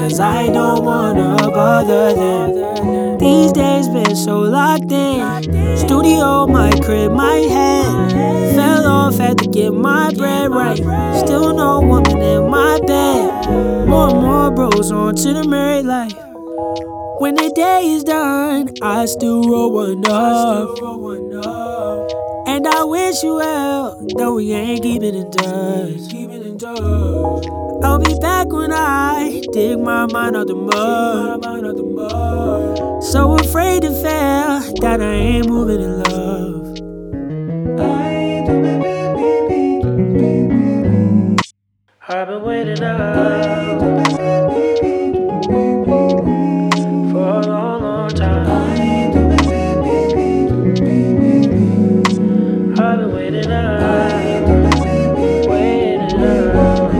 cause I don't wanna bother them. These days been so locked in. Studio, my crib, my head. Fell off, had to get my bread right. Still no woman in my bed. More and more bros on to the married life. When the day is done, I still roll one up. And I wish you well, though we ain't keeping in touch. I'll be back when I dig my mind out the mud. So afraid to fail that I ain't moving in love. I've been waiting up for a long, long time. I've been waiting up, waiting up.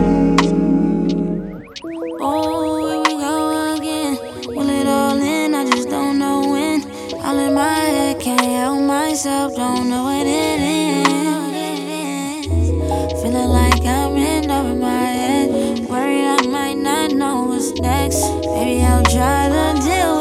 Oh, here we go again. Will it all in? I just don't know when. All in my head, can't help myself, don't know when it ends. Feeling like I'm in over my head. Worried I might not know what's next. Maybe I'll try to deal with